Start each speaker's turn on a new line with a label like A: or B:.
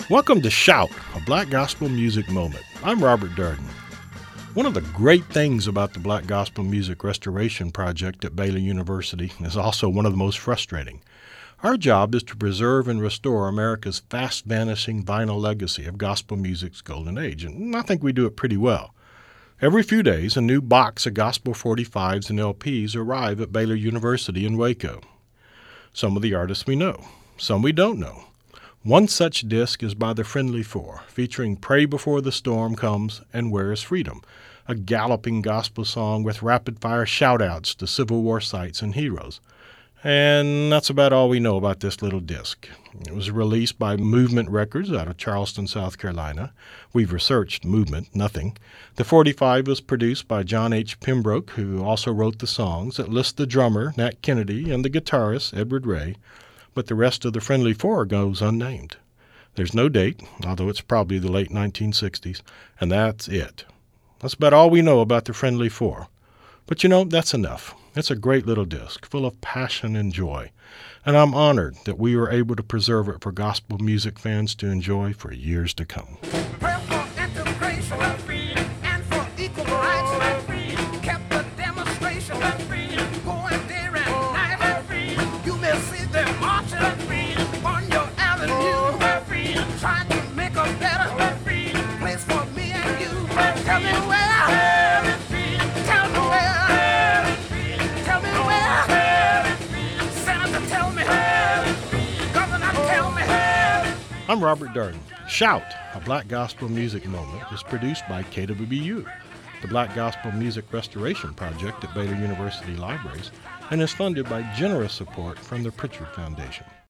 A: Welcome to Shout, a Black Gospel Music Moment. I'm Robert Durden. One of the great things about the Black Gospel Music Restoration Project at Baylor University is also one of the most frustrating. Our job is to preserve and restore America's fast-vanishing vinyl legacy of gospel music's golden age, and I think we do it pretty well. Every few days, a new box of gospel 45s and LPs arrive at Baylor University in Waco. Some of the artists we know, some we don't know. One such disc is by the Friendly Four, featuring Pray Before the Storm Comes and Where is Freedom, a galloping gospel song with rapid-fire shout-outs to Civil War sites and heroes. And that's about all we know about this little disc. It was released by Movement Records out of Charleston, South Carolina. We've researched Movement, nothing. The 45 was produced by John H. Pembroke, who also wrote the songs. It lists the drummer, Nat Kennedy, and the guitarist, Edward Ray. But the rest of the Friendly Four goes unnamed. There's no date, although it's probably the late 1960s, and that's it. That's about all we know about the Friendly Four. But that's enough. It's a great little disc, full of passion and joy, and I'm honored that we were able to preserve it for gospel music fans to enjoy for years to come.
B: Prayer for integration and freedom, and for equal rights and freedom. Kept the demonstration and freedom, going day and night and freedom. You may see them marching and freedom on your avenue and freedom, trying to make a better freedom place for me and you. Tell me where. Tell me where. Tell me where. Senator, tell me. Governor, tell me.
A: I'm Robert Durden. Shout, a Black Gospel Music Moment, is produced by KWBU, the Black Gospel Music Restoration Project at Baylor University Libraries, and is funded by generous support from the Pritchard Foundation.